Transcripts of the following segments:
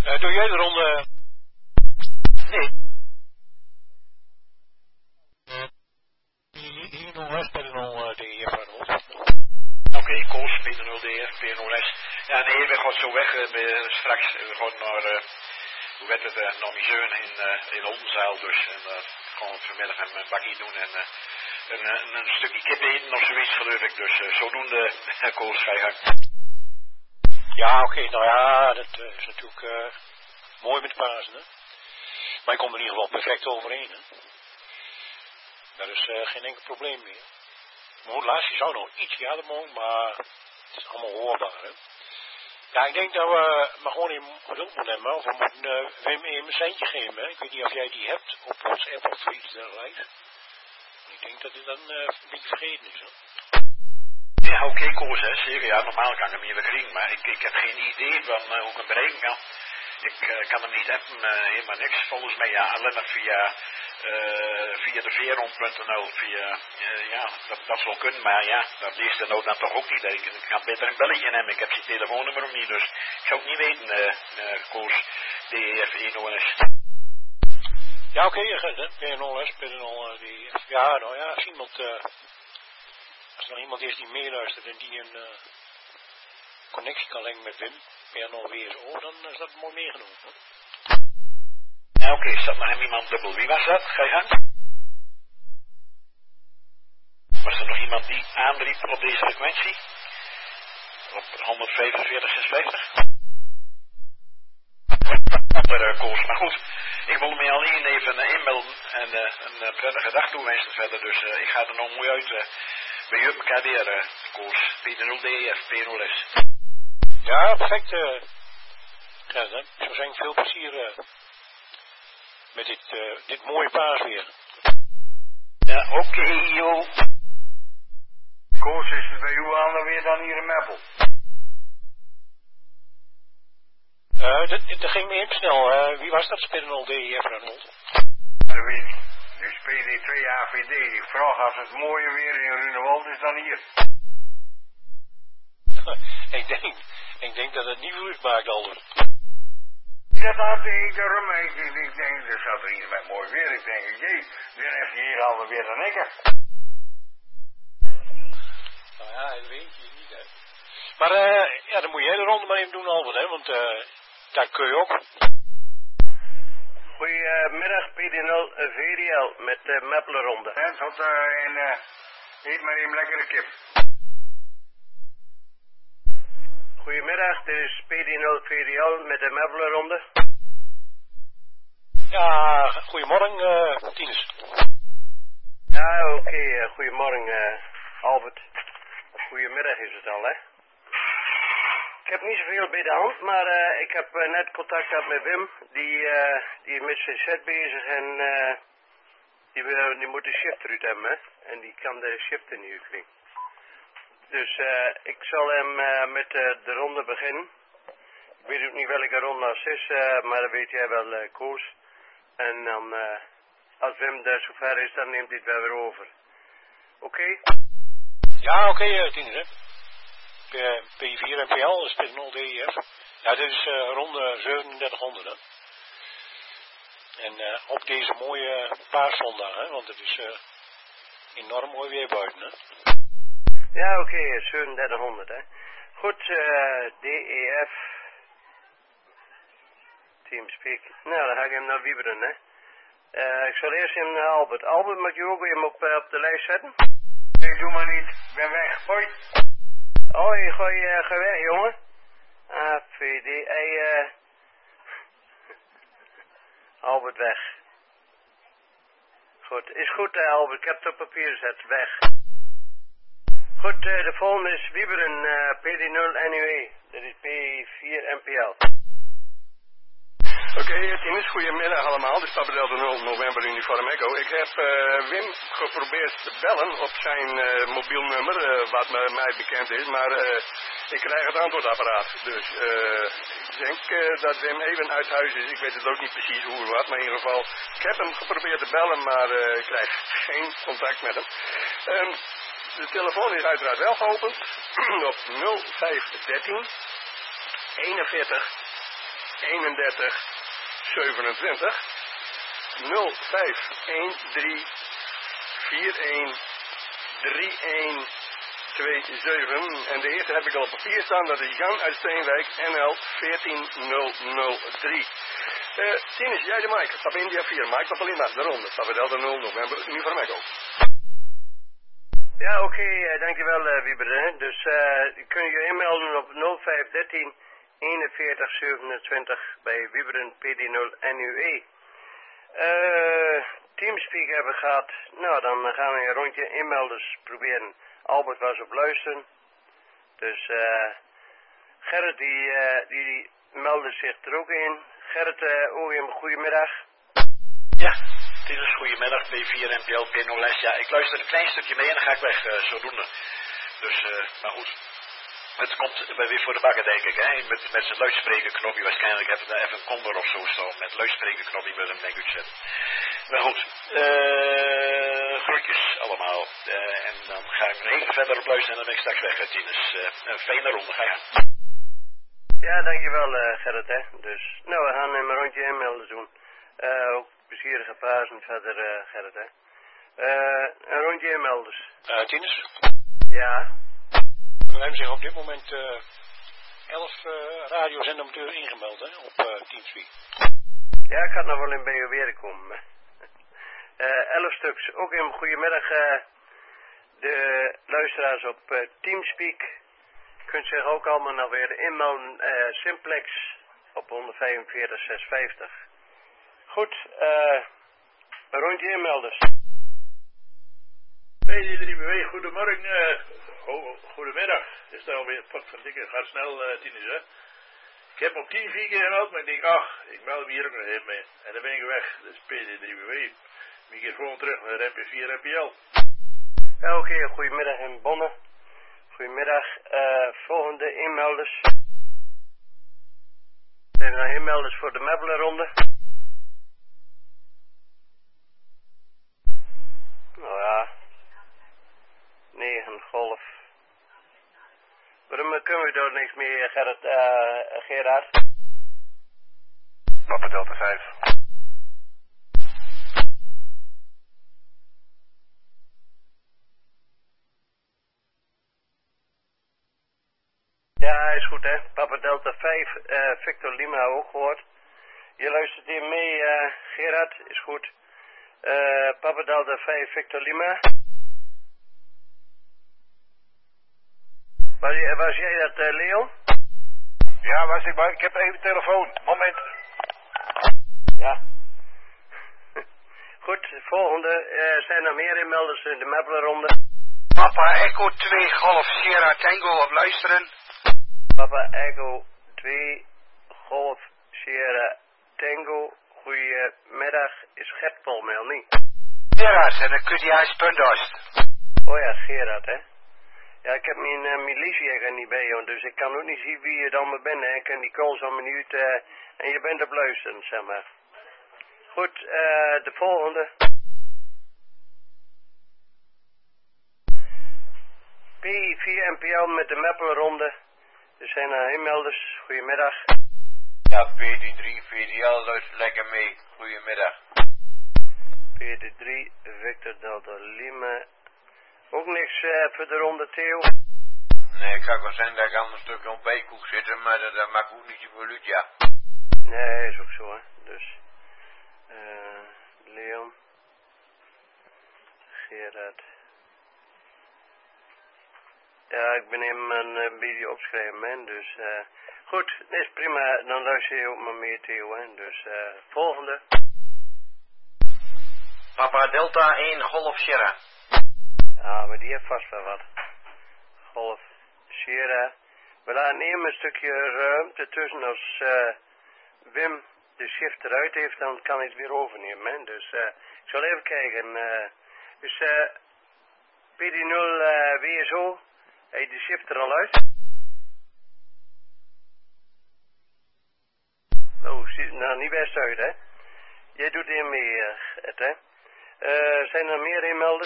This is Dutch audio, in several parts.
Doe jij de ronde? Nee. Hier nog eens bij de 0 DEF van Oké, Koos, Peter 0 DF, P0S. Ja, nee, we gaan zo weg. Straks, we gaan naar, hoe werd het, naar mijn zoon in Oldenzaal dus. En gaan we vanmiddag een bakkie doen en een stukje kip eten of zoiets geloof ik. Dus zodoende, Koos, ga je gang. Ja, oké, nou ja, dat is natuurlijk mooi met Pasen, hè. Maar ik kom er in ieder geval perfect overheen, hè. Daar is geen enkel probleem meer. Maar goed, laatst, je zou nog ietsje harder mogen, maar het is allemaal hoorbaar, hè. Ja, ik denk dat we maar gewoon in geduld moeten hebben, of we moeten Wim even een centje geven, hè. Ik weet niet of jij die hebt op WhatsApp of iets dergelijks. Ik denk dat dit dan een beetje vergeten is, hè. Ja, oké, Koos, hè, zeker. Ja, normaal kan ik hem hier weer krijgen, maar ik heb geen idee van hoe ik hem bereiken kan. Ik kan hem niet hebben, helemaal niks. Volgens mij, ja, alleen maar via de veeron.nl, ja, dat zal kunnen, maar ja, dat leest er nou dan toch ook niet. Ik kan beter een belletje nemen, ik heb zijn telefoonnummer ook niet, dus ik zou het niet weten, Koos, DEF 1OS. Ja, oké, je gaat, hè. P0S, P0 DEF. Ja, nou ja, als iemand, als er nog iemand is die meeluistert en die een connectie kan leggen met Wim, P0 WSO, dan is dat mooi meegenomen, hè. Ja, oké, staat nog hem iemand dubbel. Wie was dat? Ga je gang? Was er nog iemand die aanriep op deze frequentie? Op 145,56? Andere Koos, maar goed. Ik wil me alleen even inmelden en een prettige dag toewensen verder. Dus ik ga er nog mooi uit bij u op elkaar weer, Koos. Peter 0 DF, P0S. Ja, perfect. Ja, dan. Ik zou zeggen, veel plezier met dit mooie paasweer. Ja, oké, joh. Koos, is het bij u al weer dan hier in Meppel? Dat ging me even snel. Wie was dat? Spinner 0 DEF Ranold? Dat weet ik. Nu speel ik 2 AVD. Ik vraag als het mooie weer in Runewald is dan hier. ik denk dat het niet goed maakt, Alder. Dat had ik daarom. Ik denk, er zat er hier met mooi weer. Ik denk, jee, dan heeft hij hier alweer dan ik. Nou ja, dat weet je niet, hè. Maar ja, dan moet jij de ronde maar even doen, Albert, hè, want dat kun je ook. Goedemiddag, PD0 VDL met de Meppelenronde. En tot eet maar even lekkere kip. Goedemiddag, dit is PD0 VDL met de Meppelenronde. Ja, goedemorgen, Tinus. Ja, oké, goedemorgen, Albert. Goedemiddag is het al, hè. Ik heb niet zoveel bij de hand, maar ik heb net contact gehad met Wim. Die is met zijn set bezig en die moet de shift eruit hebben, hè. En die kan de shift er niet krijgen. Dus ik zal hem met de ronde beginnen. Ik weet ook niet welke ronde het is, maar dat weet jij wel, Koos. En dan, als Wim daar zover is, dan neemt hij het wel weer over. Oké? Ja, oké, Tinus, hè. P4 en PL is P0 DEF. Ja, dit is ronde 3700, hè. En op deze mooie paaszondag, hè, want het is enorm mooi weer buiten, hè. Ja, oké, 3700, hè. Goed, DEF. Teamspeak. Nou, dan ga ik hem naar Wieberen, hè. Ik zal eerst in Albert. Albert, mag je ook weer op de lijst zetten? Nee, doe maar niet. Ik ben weg. Hoi. Hoi, ga weg, jongen. AVD, Albert weg. Goed, is goed, Albert. Ik heb het op papier gezet. Weg. Goed, de volgende is Wieberen, PD0 NUE. Dat is P4 NPL. Oké, Tinus, goedemiddag allemaal. Dit is Tabedel de 0 November Uniform Echo. Ik heb Wim geprobeerd te bellen op zijn mobiel nummer, wat mij bekend is, maar ik krijg het antwoordapparaat. Dus ik denk dat Wim even uit huis is. Ik weet het ook niet precies hoe of wat, maar in ieder geval, ik heb hem geprobeerd te bellen, maar ik krijg geen contact met hem. De telefoon is uiteraard wel geopend op 0513 41 31 27 0513 41 31 27. En de eerste heb ik al op papier staan, dat is Jan uit Steenwijk, NL 14003. Tinus, jij de Mike, stap India 4, Mike Papalima, de ronde, stap Delta 0 november, Uniform Echo. Ja, oké, dankjewel Wieber. Dus kun je inmelden op 0513 41 27 bij Wieberen PD0 NUE. Teamspeak hebben we gehad. Nou, dan gaan we een rondje inmelders proberen. Albert was op luisteren. Dus Gerrit die meldde zich er ook in. Gerrit, goedemiddag. Ja, dit is goedemiddag, P4 NPL P0S. Ja, ik luister een klein stukje mee en dan ga ik weg, zodoende. Dus, maar goed. Het komt weer voor de bakken, denk ik, hè. Met zijn luidsprekerknopje waarschijnlijk even een Condor of zo staan. Met luidsprekerknopje met een nek uitzetten. Maar goed, groetjes allemaal. En dan ga ik nog even verder op luisteren en dan ben ik straks weg, Tinus. Een fijne ronde, ga je. Ja, dankjewel Gerrit, hè. Dus, nou, we gaan een rondje inmelden doen. Ook plezierige Pasen verder, Gerrit, hè. Een rondje inmelders. Tinus? Ja. We hebben zich op dit moment 11 radiozendamateurs ingemeld, hè, op Teamspeak. Ja, ik ga nog wel in bij je weer komen. 11 stuks. Ook een goedemiddag. De luisteraars op Teamspeak. Kunt zich ook allemaal nog weer inmelden. Simplex op 145,650. Goed, een rondje inmelders. PD3BW, goedemorgen. Goedemiddag. Is dat alweer potverdikke, gaat snel, Tinus, hè. Ik heb op 10 keer gemeld, maar ik denk, ik meld me hier ook nog even mee. En dan ben ik weg. Dat is PD3BW. Microfoon terug naar MP4 NPL. Ja, oké, goedemiddag in Bonne. Goedemiddag. Volgende inmelders. Zijn er nog inmelders voor de Mebbelenronde? Nou ja. 9 golf. Waarom kunnen we daar niks meer, Gerard? Papa Delta 5. Ja, is goed, hè. Papa Delta 5, Victor Lima ook gehoord. Je luistert hier mee, Gerard, is goed. Papa Delta 5, Victor Lima. Was jij dat, Leon? Ja, was ik, maar ik heb even telefoon. Moment. Ja. Goed, volgende. Zijn er meer inmelders in de Mebbelenronde? Papa Echo 2 Golf Sierra Tango op luisteren. Papa Echo 2 Golf Sierra Tango. Goedemiddag. Is Gert Polmeel niet? Gerard, en dan kunt hij huis Pundost. Oh ja, Gerard, hè. Ja, ik heb mijn militie niet bij, joh, dus ik kan ook niet zien wie je dan maar bent, hè. Ik ken die calls al minuut en je bent op luisteren, zeg maar. Goed, de volgende. P4 NPL met de Meppelenronde. Er zijn inmelders. Goedemiddag. Ja, PD3 VDL luistert lekker mee. Goedemiddag. PD3 Victor Delta Lima. Ook niks voor de ronde, Theo? Nee, ik kan wel zijn dat ik aan een stukje op bijkoek zitten, maar dat maakt ook niet zoveel uit, ja. Nee, is ook zo, hè. Dus, Leon. Gerard. Ja, ik ben hem een beetje opschrijven, man. Dus, goed, is prima. Dan luister je ook maar meer, Theo, hè. Dus, volgende. Papa Delta 1 Golf Sierra. Ja, maar die heeft vast wel wat. Golf Sierra. We laten even een stukje ruimte tussen als Wim de shift eruit heeft, dan kan hij het weer overnemen, hè. Dus, ik zal even kijken. Dus, PD0 WSO. Hij de shift er al uit? Oh, ziet er nou niet best uit, hè? Jij doet hier mee, het, hè? Zijn er meer inmelders?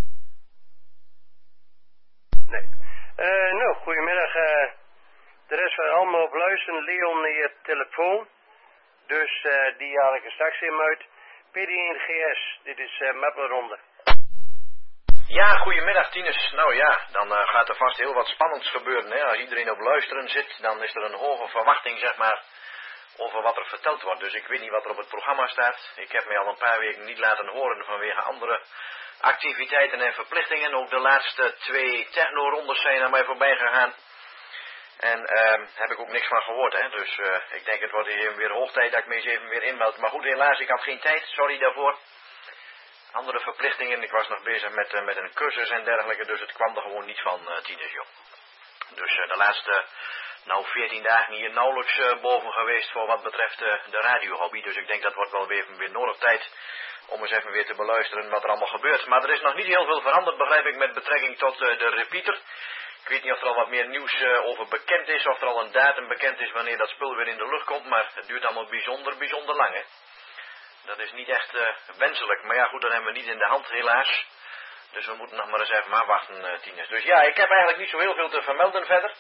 Nee. Nou, goedemiddag. De rest van allemaal op luisteren. Leon, je telefoon. Dus die haal ik er straks in uit. PD1GS, dit is Meppelronde. Ja, goedemiddag Tinus. Nou ja, dan gaat er vast heel wat spannends gebeuren. Hè? Als iedereen op luisteren zit, dan is er een hoge verwachting, zeg maar, over wat er verteld wordt. Dus ik weet niet wat er op het programma staat. Ik heb mij al een paar weken niet laten horen vanwege andere activiteiten en verplichtingen. Ook de laatste 2 technorondes zijn aan mij voorbij gegaan. En heb ik ook niks van gehoord, hè. Dus ik denk het wordt hier weer hoog tijd dat ik me eens even weer inmeld. Maar goed, helaas, ik had geen tijd, sorry daarvoor. Andere verplichtingen, ik was nog bezig met een cursus en dergelijke, dus het kwam er gewoon niet van, Tinus, joh. Dus de laatste, 14 dagen hier nauwelijks boven geweest voor wat betreft de radiohobby. Dus ik denk dat wordt wel weer nodig tijd om eens even weer te beluisteren wat er allemaal gebeurt. Maar er is nog niet heel veel veranderd, begrijp ik, met betrekking tot de repeater. Ik weet niet of er al wat meer nieuws over bekend is, of er al een datum bekend is wanneer dat spul weer in de lucht komt, maar het duurt allemaal bijzonder lang, hè. Dat is niet echt wenselijk, maar ja goed, dat hebben we niet in de hand helaas. Dus we moeten nog maar eens even afwachten, Tinus. Dus ja, ik heb eigenlijk niet zo heel veel te vermelden verder.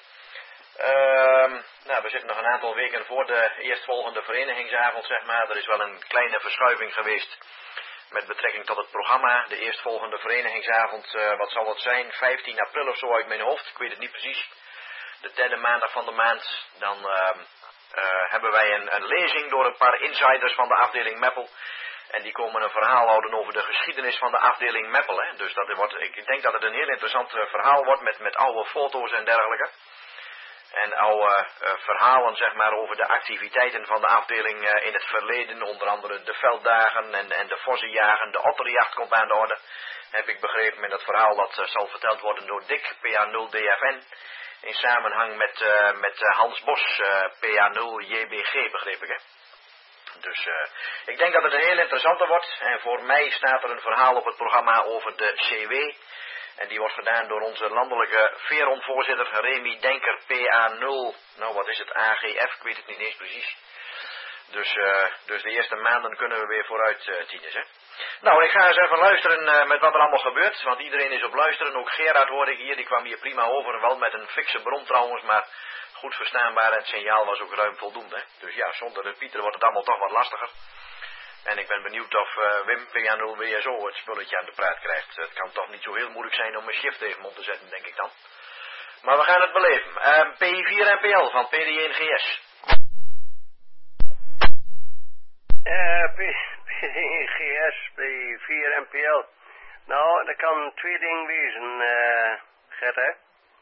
We zitten nog een aantal weken voor de eerstvolgende verenigingsavond, zeg maar. Er is wel een kleine verschuiving geweest met betrekking tot het programma. De eerstvolgende verenigingsavond, wat zal het zijn? 15 april of zo uit mijn hoofd, ik weet het niet precies. De derde maandag van de maand. Dan hebben wij een lezing door een paar insiders van de afdeling Meppel. En die komen een verhaal houden over de geschiedenis van de afdeling Meppel. Hè. Dus ik denk dat het een heel interessant verhaal wordt met oude foto's en dergelijke. En oude verhalen, zeg maar, over de activiteiten van de afdeling in het verleden. Onder andere de velddagen en de vossenjagen, de otterjacht komt aan de orde. Heb ik begrepen met dat verhaal dat zal verteld worden door Dick, PA0DFN. In samenhang met Hans Bos, PA0JBG, begreep ik, hè. Dus ik denk dat het een heel interessante wordt. En voor mij staat er een verhaal op het programma over de CW. En die wordt gedaan door onze landelijke Veron-voorzitter Remy Denker, PA0, AGF, ik weet het niet eens precies. Dus de eerste maanden kunnen we weer vooruit, Tinus, hè. Nou, ik ga eens even luisteren met wat er allemaal gebeurt, want iedereen is op luisteren. Ook Gerard hoorde ik hier, die kwam hier prima over, wel met een fikse bron trouwens, maar goed verstaanbaar en het signaal was ook ruim voldoende. Dus ja, zonder de Pieter wordt het allemaal toch wat lastiger. En ik ben benieuwd of Wim PA0WSO het spulletje aan de praat krijgt. Het kan toch niet zo heel moeilijk zijn om een shift even op te zetten, denk ik dan. Maar we gaan het beleven. P4NPL van PD1GS. PD1GS, P4NPL. Nou, dat kan 2 dingen wezen, Gert, hè.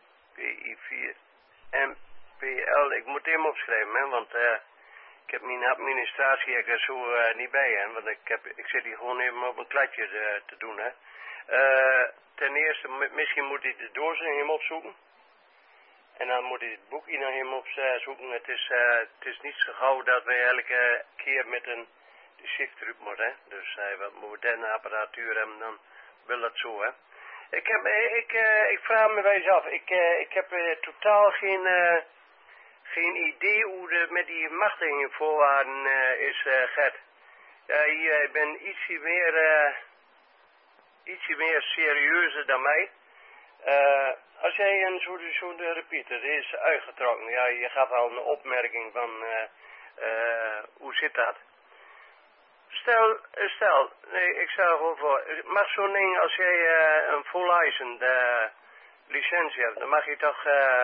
P4NPL, ik moet hem opschrijven, hè, want ik heb mijn administratie er zo niet bij, hè, want ik zit hier gewoon even op een kladje te doen, hè. Ten eerste, misschien moet ik de doos naar hem opzoeken. En dan moet ik het boekje naar hem opzoeken. Het is niet zo gauw dat wij elke keer met een shift erop moeten, hè. Dus wat moderne apparatuur hebben, dan wil dat zo, hè. Ik vraag me wel eens af, ik heb totaal geen idee hoe het met die machtigingen voorwaarden is, Gert. Ja, ik ben ietsje meer serieuzer dan mij. Als jij zo'n repeater is uitgetrokken, ja, je gaf al een opmerking van hoe zit dat? Stel, nee, ik stel gewoon voor, mag zo'n ding, als jij een full-licensed licentie hebt, dan mag je toch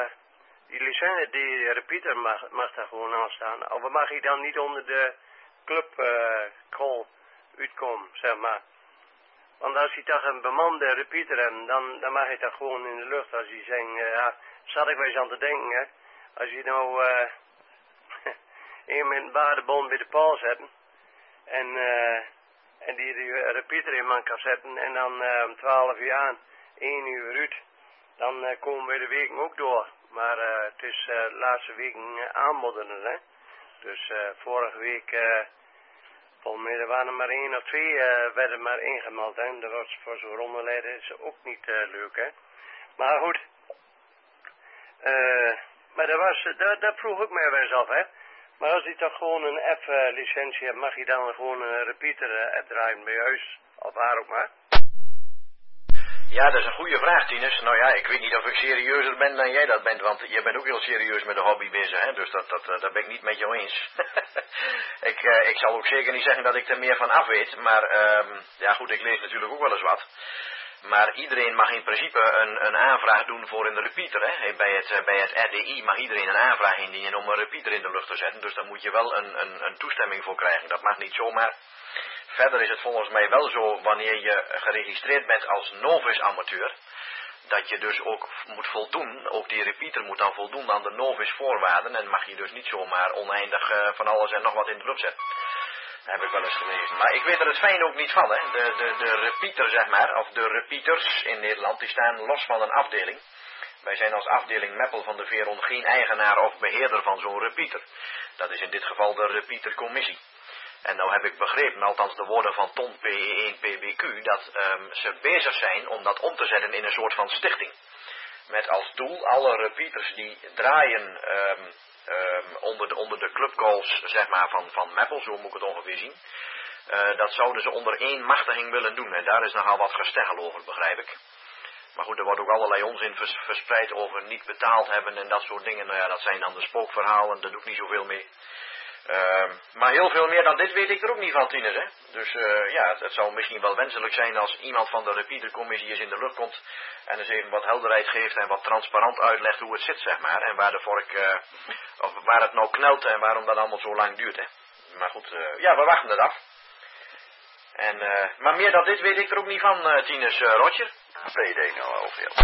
die repeater mag daar gewoon aan staan. Of mag je dan niet onder de club call uitkomen, zeg maar. Want als je toch een bemande repeater hebt, dan mag je toch gewoon in de lucht. Als je zegt, ja, zat ik wel eens aan te denken, hè. Als je nou een met een baardebon bij de paal zet en die repeater in man kan zetten en dan om 12 uur aan, 1 uur uit, dan komen we de weken ook door. Maar het is de laatste weken aanmodderen, hè. Dus vorige week, volgens mij er waren er maar 1 of 2 werden maar ingemeld, hè. Dat was voor zo'n rondeleider is ook niet leuk, hè. Maar goed, maar dat vroeg ik mij wel eens af, hè. Maar als je toch gewoon een F-licentie hebt, mag je dan gewoon een repeater draaien bij huis, of waar ook maar? Ja, dat is een goede vraag, Tinus. Nou ja, ik weet niet of ik serieuzer ben dan jij dat bent, want jij bent ook heel serieus met de hobby bezig, hè. Dus dat ben ik niet met jou eens. Ik zal ook zeker niet zeggen dat ik er meer van af weet, maar ja goed, ik lees natuurlijk ook wel eens wat. Maar iedereen mag in principe een aanvraag doen voor een repeater. Hè? Bij het RDI mag iedereen een aanvraag indienen om een repeater in de lucht te zetten. Dus daar moet je wel een toestemming voor krijgen. Dat mag niet zomaar. Verder is het volgens mij wel zo, wanneer je geregistreerd bent als novice amateur, dat je dus ook moet voldoen, ook die repeater moet dan voldoen aan de novice voorwaarden en mag je dus niet zomaar oneindig van alles en nog wat in de lucht zetten. Dat heb ik wel eens gelezen. Maar ik weet er het fijn ook niet van, hè. De repeater, zeg maar, of de repeaters in Nederland, die staan los van een afdeling. Wij zijn als afdeling Meppel van de Veron geen eigenaar of beheerder van zo'n repeater. Dat is in dit geval de repeatercommissie. En nou heb ik begrepen, althans de woorden van Ton PE1 PBQ, dat ze bezig zijn om dat om te zetten in een soort van stichting. Met als doel alle repeaters die draaien onder de clubcalls, zeg maar, van Meppel, zo moet ik het ongeveer zien. Dat zouden ze onder één machtiging willen doen. En daar is nogal wat gesteggel over, begrijp ik. Maar goed, er wordt ook allerlei onzin verspreid over niet betaald hebben en dat soort dingen. Nou ja, dat zijn dan de spookverhalen, daar doe ik niet zoveel mee. Maar heel veel meer dan dit weet ik er ook niet van, Tinus, hè. Dus ja, het zou misschien wel wenselijk zijn als iemand van de repeatercommissie eens in de lucht komt en eens even wat helderheid geeft en wat transparant uitlegt hoe het zit, zeg maar. En waar de vork, of waar het nou knelt en waarom dat allemaal zo lang duurt, hè. Maar goed, ja, we wachten het af. En, maar meer dan dit weet ik er ook niet van, Tinus. Roger? PD011.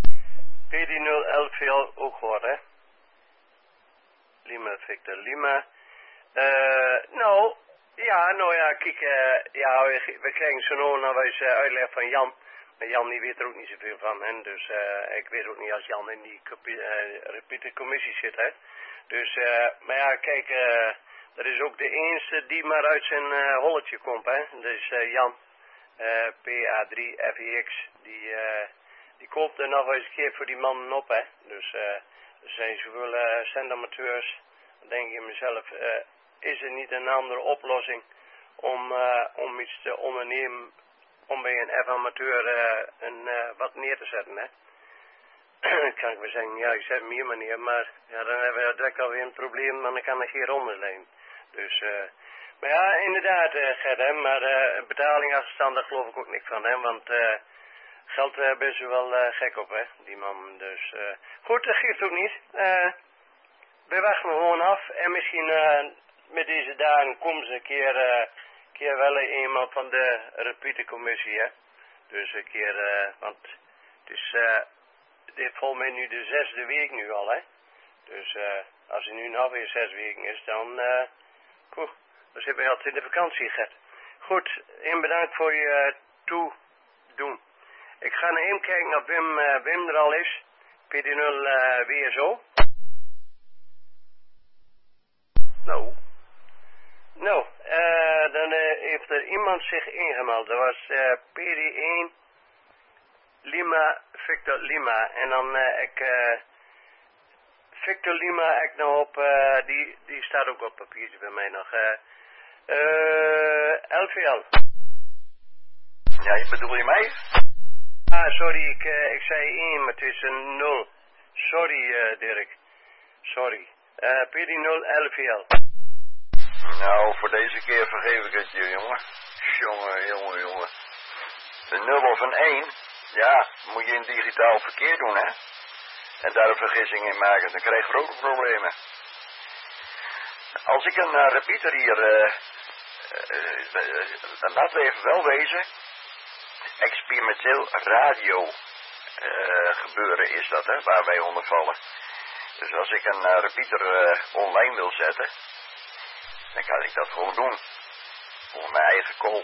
PD011 ook gehoord, hè? Lima Victor Lima. Nou ja, kijk, ja, we krijgen zo nog eens uitleg van Jan. Maar Jan die weet er ook niet zoveel van, hè. Dus ik weet ook niet als Jan in die repeatercommissie zit, hè. Dus, maar ja, kijk, dat is ook de enige die maar uit zijn holletje komt, hè. Dus Jan, PA3FEX, die koopt er nog eens een keer voor die mannen op, hè. Dus er zijn zoveel zendamateurs, dan denk ik mezelf, is er niet een andere oplossing om iets te ondernemen, om bij een F-amateur wat neer te zetten, hè. Kan ik wel zeggen, ja, ik zet hem hier maar neer, maar ja, dan hebben we direct alweer een probleem, want dan kan er geen ronderlijn. Dus, maar ja, inderdaad, Gert, hè, maar betaling achterstand, daar geloof ik ook niks van, hè, want geld ben ze wel gek op, hè, die man. Dus, goed, dat geeft ook niet. We wachten gewoon af en misschien met deze dagen komen ze een keer wel iemand van de repeatercommissie, hè. Dus een keer, want het is, dit is volgens mij nu de 6e week nu al, hè. Dus als het nu nog weer 6 weken is, dan zitten we altijd in de vakantie, Gert. Goed, en bedankt voor je toedoen. Ik ga naar hem kijken of Wim er al is. PD0 WSO. Nou, dan heeft er iemand zich ingemeld. Dat was PD1 Lima Victor Lima. En dan Victor Lima, ik nou op, die staat ook op papiertje bij mij nog. LVL. Ja, bedoel je mij? Ah, sorry, ik zei 1, maar het is een 0. Sorry, Dirk. Sorry. PD0 LVL. Nou, voor deze keer vergeef ik het je, jongen. Jongen. Een 0 of een 1, ja, moet je in digitaal verkeer doen, hè. En daar een vergissing in maken, dan krijg je grote problemen. Als ik een repeater hier, laten we even wel wezen, experimenteel radio gebeuren is dat, hè, waar wij onder vallen. Dus als ik een repeater online wil zetten, dan kan ik dat gewoon doen. Voor mijn eigen call.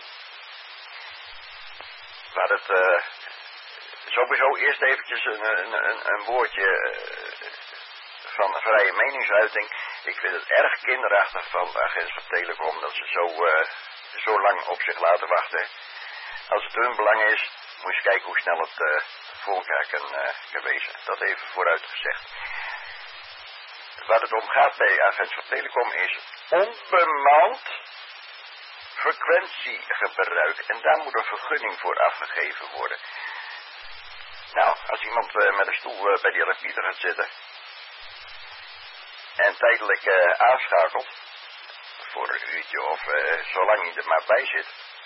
Maar het sowieso eerst eventjes een woordje van vrije meningsuiting. Ik vind het erg kinderachtig van de agentschap Telecom dat ze zo lang op zich laten wachten. Als het hun belang is, moet je eens kijken hoe snel het voor elkaar kan wezen. Dat even vooruit gezegd. Waar het om gaat bij agentschap Telecom is onbemand frequentiegebruik. En daar moet een vergunning voor afgegeven worden. Nou, als iemand met een stoel bij die repeater gaat zitten en tijdelijk aanschakelt voor een uurtje of zolang hij er maar bij zit.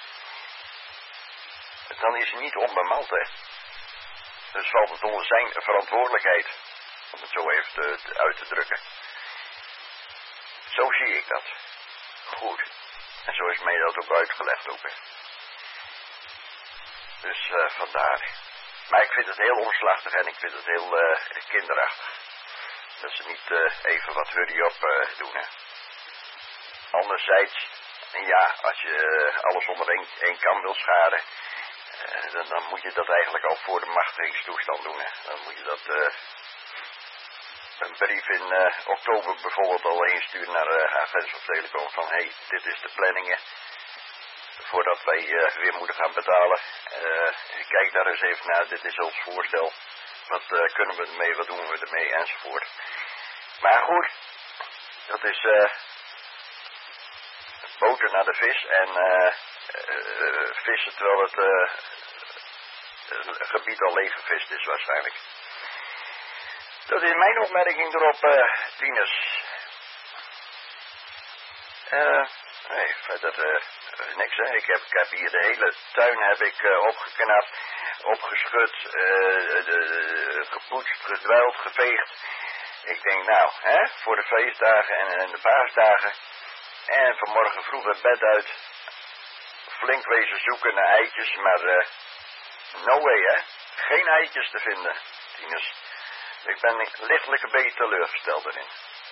Dan is hij niet onbemand, hè. Dus valt het onder zijn verantwoordelijkheid, om het zo even uit te drukken. Zo zie ik dat. Goed. En zo is mij dat ook uitgelegd ook, hè. Dus vandaar. Maar ik vind het heel omslachtig en ik vind het heel kinderachtig. Dat ze niet even wat hurry op doen, hè. Anderzijds, ja, als je alles onder één kam wil scharen, dan moet je dat eigenlijk al voor de machtigingstoestand doen, hè. Dan moet je dat een brief in oktober bijvoorbeeld al insturen naar Agents of Telecom van hey, dit is de planningen. Voordat wij weer moeten gaan betalen. Kijk daar eens even naar, dit is ons voorstel. Wat kunnen we ermee, wat doen we ermee enzovoort. Maar goed, dat is boter naar de vis en vissen terwijl het gebied al leeggevist is waarschijnlijk. Dat is mijn opmerking erop, Tinus. Nee, verder niks, hè. Ik heb hier de hele tuin opgeknapt, opgeschud, gepoetst, gedwijld, geveegd. Ik denk nou, hè, voor de feestdagen en de paasdagen. En vanmorgen vroeg het bed uit. Flink wezen zoeken naar eitjes, maar no way, hè. Geen eitjes te vinden, Tinus. Ik ben lichtelijk een beetje teleurgesteld erin.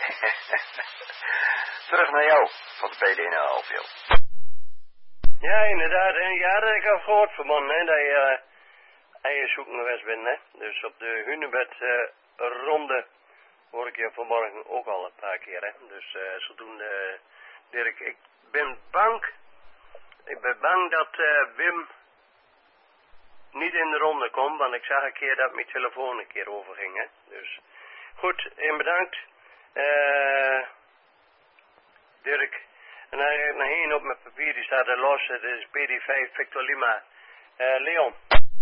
Terug naar jou, van de PD1,5, joh. Ja, inderdaad. Ja, dat heb ik al gehoord van man, hè, dat je eieren zoeken geweest bent, hè. Dus op de Hunebed ronde hoor ik je vanmorgen ook al een paar keer, hè. Dus zodoende, Dirk, ik ben bang dat Wim niet in de ronde komt, want ik zag een keer dat mijn telefoon een keer overging, hè. Dus, goed, en bedankt. Dirk. En dan heb ik nog één op mijn papier, die staat er los. Dat is PD5 Victor Lima. Leon.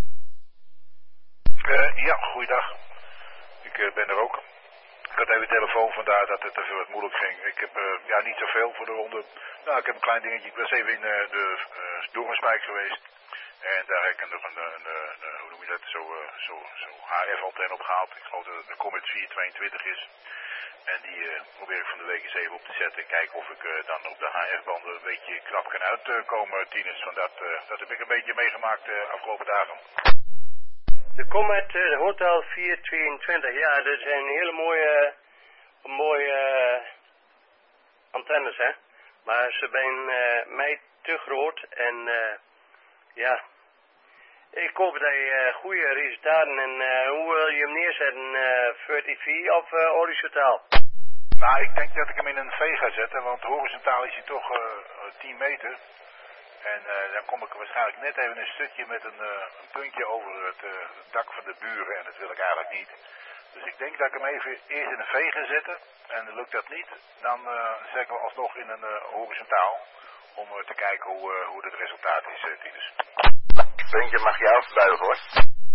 Ja, goeiedag. Ik ben er ook. Ik had even telefoon, vandaar dat het even wat moeilijk ging. Ik heb niet zoveel voor de ronde. Nou, ik heb een klein dingetje. Ik was even in de Doornspijk geweest. En daar heb ik nog hoe noem je dat, zo HF-antenne opgehaald. Ik geloof dat het een Comet 422 is. En die probeer ik van de week eens even op te zetten. Kijken of ik dan op de HF-banden een beetje krap kan uitkomen, Tinus. Want dat heb ik een beetje meegemaakt de afgelopen dagen. De Comet Hotel 422, ja, dat zijn hele mooie antennes, hè. Maar ze zijn mij te groot en ja, ik hoop dat je goede resultaten en hoe wil je hem neerzetten, verticaal of horizontaal? Nou, ik denk dat ik hem in een V ga zetten, want horizontaal is hij toch 10 meter. En dan kom ik waarschijnlijk net even een stukje met een puntje over het dak van de buren en dat wil ik eigenlijk niet. Dus ik denk dat ik hem even eerst in een V ga zetten en lukt dat niet, dan zetten we alsnog in een horizontaal om te kijken hoe het resultaat is, Tinus. Het puntje mag je afbuigen, hoor.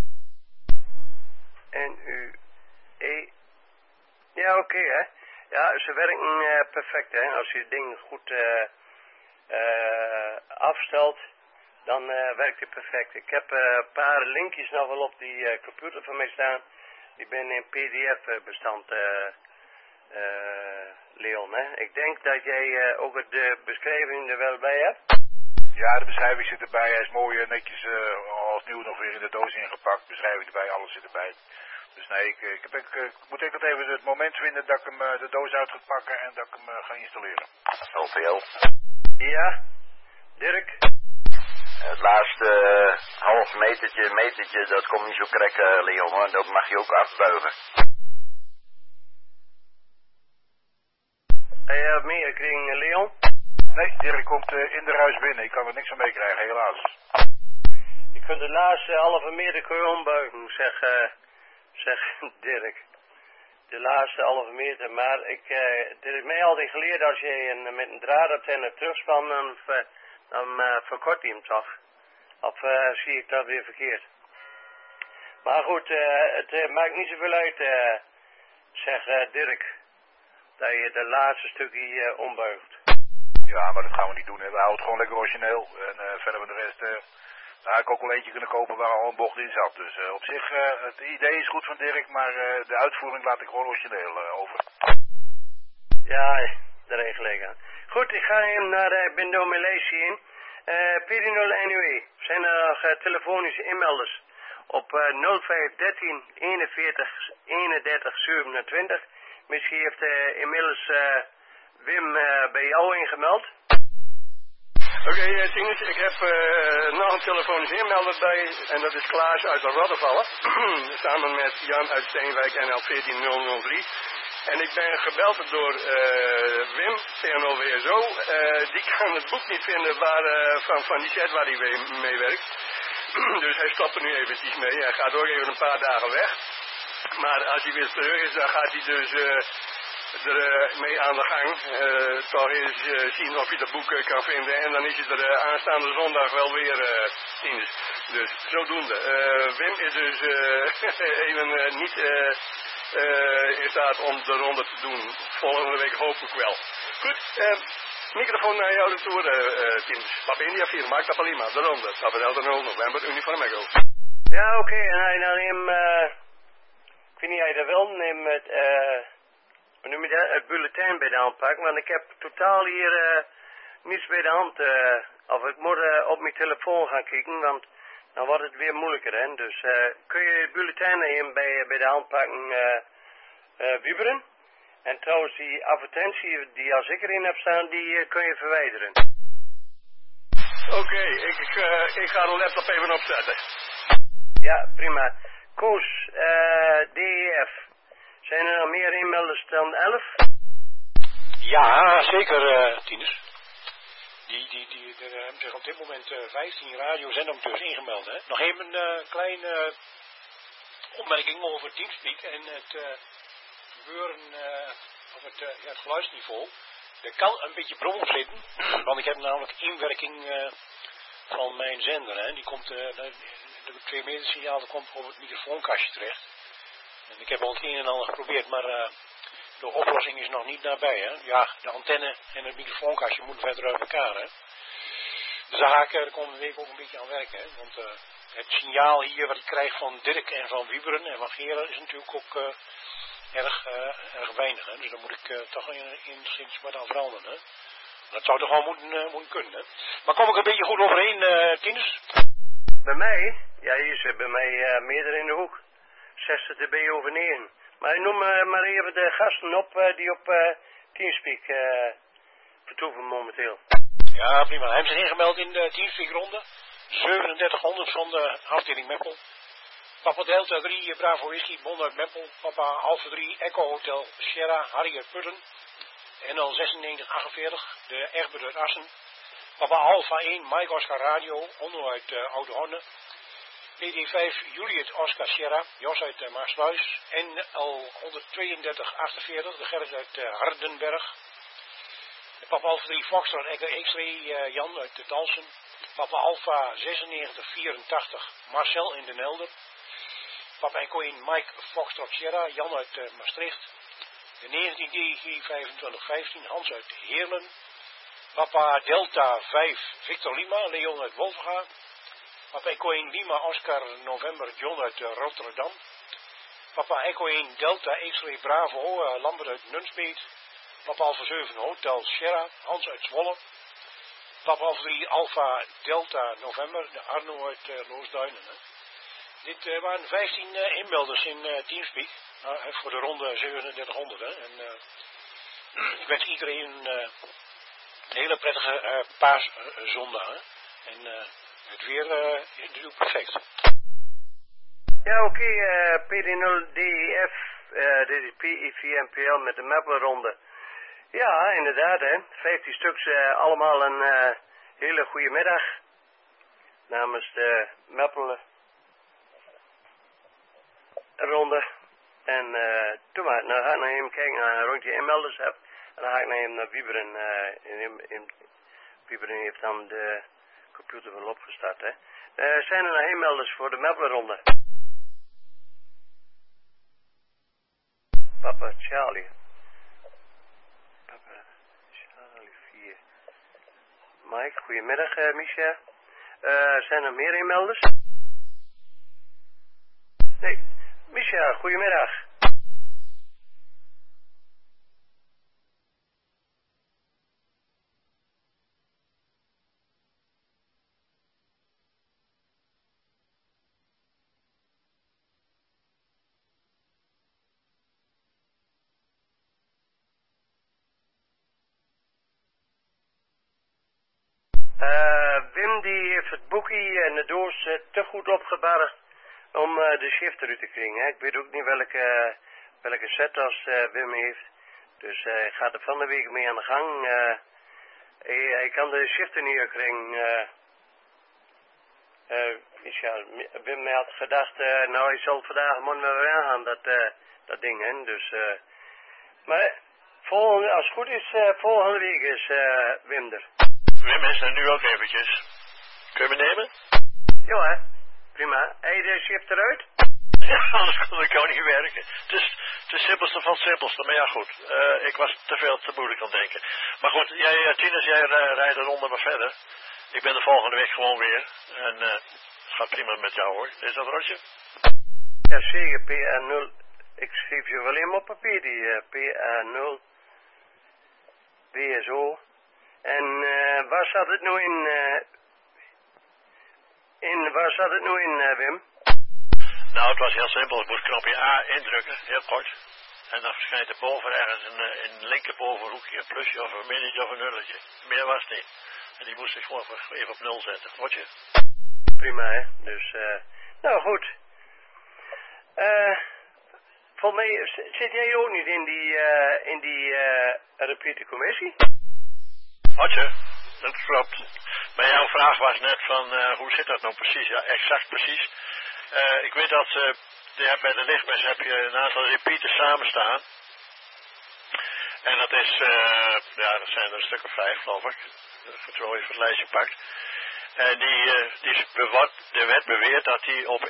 N-U-E. Ja, oké, hè. Ja, ze werken perfect, hè. Als je het ding goed afstelt, dan werkt het perfect. Ik heb een paar linkjes nog wel op die computer van mij staan. Die ben in PDF-bestand, Leon, hè. Ik denk dat jij ook de beschrijving er wel bij hebt. Ja, de beschrijving zit erbij. Hij is mooi netjes als nieuw nog weer in de doos ingepakt. Beschrijving erbij, alles zit erbij. Dus nee, ik moet even het moment vinden dat ik hem de doos uit ga pakken en dat ik hem ga installeren. LVL. Ja, Dirk? Het laatste half metertje, dat komt niet zo krek, Leon, hoor. Dat mag je ook afbuigen. Heb je wat meer gekregen, Leon? Nee, Dirk komt in de ruis binnen. Ik kan er niks van meekrijgen, helaas. Je kunt de laatste halve meter ombuigen, zeg Dirk. De laatste halve meter, maar het is mij altijd geleerd als je met een draadantenne terugspant, dan verkort hij hem toch. Of zie ik dat weer verkeerd. Maar goed, het maakt niet zoveel uit, zeg Dirk, dat je de laatste stukje ombuigt. Ja, maar dat gaan we niet doen. Hè. We houden het gewoon lekker origineel. En verder met de rest, daar had ik ook wel eentje kunnen kopen waar al een bocht in zat. Dus op zich, het idee is goed van Dirk, maar de uitvoering laat ik gewoon origineel over. Ja, daar heb je gelijk aan. Goed, ik ga hem naar Bindo Maleisië in. P0 NUE. Zijn er nog telefonische inmelders op 0513 41 31 27. Misschien heeft inmiddels Wim bij jou ingemeld. Oké, Tinus, ik heb nog een telefonisch inmelder bij en dat is Klaas uit de Roddenvallen. Samen met Jan uit Steenwijk NL 14003. En ik ben gebeld door Wim, TNO-WSO. Die kan het boek niet vinden van die chat waar hij mee werkt. Dus hij stopt er nu eventjes mee. Hij gaat ook even een paar dagen weg. Maar als hij weer terug is, dan gaat hij dus mee aan de gang. Toch eens zien of je dat boek kan vinden. En dan is hij er aanstaande zondag wel weer in. Dus zodoende. Wim is dus even niet in staat om de ronde te doen. Volgende week hoop ik wel. Goed, microfoon naar jou toe, Tinus. Papa India 4, Mark Tapalima, de ronde. Papa Delta 0, November, Uniform Echo. Ja, oké. En hij neem, ik weet niet of je dat wil, neem het bulletin bij de hand pakken. Want ik heb totaal hier niets bij de hand. Of ik moet op mijn telefoon gaan kijken, want dan wordt het weer moeilijker. Hè? Dus kun je het bulletin nemen bij de hand pakken, Wieberen. En trouwens die advertentie die als ik erin heb staan, die kun je verwijderen. Oké, ik ga de laptop even opzetten. Ja, prima. Koos, DEF. Zijn er nog meer inmelders dan 11? Ja, zeker, Tinus. Er hebben zich op dit moment 15 radiozendamateurs ingemeld. Hè? Nog even een kleine opmerking over Teamspeak en het gebeuren op het geluidsniveau. Er kan een beetje brom op zitten, want ik heb namelijk inwerking van mijn zender. Hè? Die komt, de 2 meter signaal komt op het microfoonkastje terecht. En ik heb al het een en ander geprobeerd, maar de oplossing is nog niet nabij. Hè? Ja, de antenne en het microfoonkastje moeten verder uit elkaar. Hè? Dus daar ga ik de komende week ook een beetje aan werken. Hè? Want het signaal hier wat ik krijg van Dirk en van Wieberen en van Geren is natuurlijk ook erg weinig. Hè? Dus daar moet ik toch enigszins wat aan veranderen. Hè? Dat zou toch wel moeten kunnen. Hè? Maar kom ik een beetje goed overheen, Tinus? Bij mij? Ja, hier zit bij mij meerder in de hoek. 60 dB over 9. Maar noem maar even de gasten op die op Teamspeak vertoeven momenteel. Ja, prima. Hij heeft zich ingemeld in de Teamspeak ronde. 3700 van de afdeling Meppel. Papa Delta 3, Bravo Whisky, Bond uit Meppel. Papa Alpha 3, Echo Hotel, Sierra, Harry uit Putten. NL 9648, de Egbert uit Assen. Papa Alpha 1, Mike Oscar Radio, Onno uit Oude Horne. PD5, Juliet Oscar Sierra, Jos uit Maarsluis. NL 13248, de Gerrit uit Hardenberg. Papa Alpha 3, Foxtrot, Echo X-Ray, Jan uit Dalsen. Papa Alpha 9684, Marcel in Den Helder. Papa Echo 1, Mike Foxtrot Sierra, Jan uit Maastricht. De 19DG 2515, Hans uit Heerlen. Papa Delta 5, Victor Lima, Leon uit Wolfga. Papa Echo 1, Lima Oscar November, John uit Rotterdam. Papa Echo 1, Delta X-Ray Bravo, Lambert uit Nunspeet. Papa Alpha 7, Hotel Sierra, Hans uit Zwolle. Papa Alpha 3, Alpha Delta November, de Arno uit Loosduinen. Hè. Dit waren 15 inmelders in Teamspeak voor de ronde 3700. Hè. En ik wens iedereen een hele prettige paaszondag. En het weer is natuurlijk perfect. Ja, oké, PD0DEF, dit is PIVMPL met de Meppelronde. Ja, inderdaad, hè. 15 stuks, allemaal een hele goede middag. Namens de Meppelronde. En toen maar, nou ga ik nog even kijken naar een rondje inmelders heb. En dan ga ik naar naar Wieberen. Wieberen heeft dan de computer wel opgestart, hè. Zijn er nog inmelders voor de Meppelronde? Papa Charlie. Papa Charlie 4. Mike, goedemiddag, Micha. Zijn er meer inmelders? Nee, Micha, goedemiddag. Wim die heeft het boekje en de doos te goed opgebargd om de shift eruit te krijgen. Hè. Ik weet ook niet welke settas Wim heeft. Dus hij gaat er van de week mee aan de gang. Hij kan de shift er niet krijgen. Wim had gedacht, nou hij zal vandaag morgen weer aangaan, dat ding. Hè. Dus, maar als het goed is, volgende week is Wim er. Wim is er nu ook eventjes. Kun je me nemen? Ja, hè. Prima. Hij de shift eruit? Ja, anders kon ik ook niet werken. Het is het simpelste van het simpelste, maar ja goed. Ik was te moeilijk aan het denken. Maar goed, Tinus, jij rijdt de ronde maar verder. Ik ben de volgende week gewoon weer. En het gaat prima met jou hoor. Is dat Rotje? Ja, zeker. PA0. Ik schreef je wel in op papier, die PA0. BSO. En waar zat het nou in, Wim? Nou, het was heel simpel. Ik moest knopje A indrukken, heel kort. En dan verschijnt er boven ergens in het linkerbovenhoekje een plusje of een minnetje of een nulletje. Meer was het niet. En die moest ik gewoon even op 0 zetten. Hoort je? Prima, hè. Dus, nou goed. Volgens mij zit jij ook niet in die repeatercommissie? Hoort je? Dat klopt. Maar jouw vraag was net van, hoe zit dat nou precies? Ja, exact precies. Ik weet dat bij de lichtmes heb je een aantal repeaters samenstaan. En dat is, dat zijn er een stuk of 5 geloof ik. Terwijl je het lijstje pakt. En de wet beweert dat die op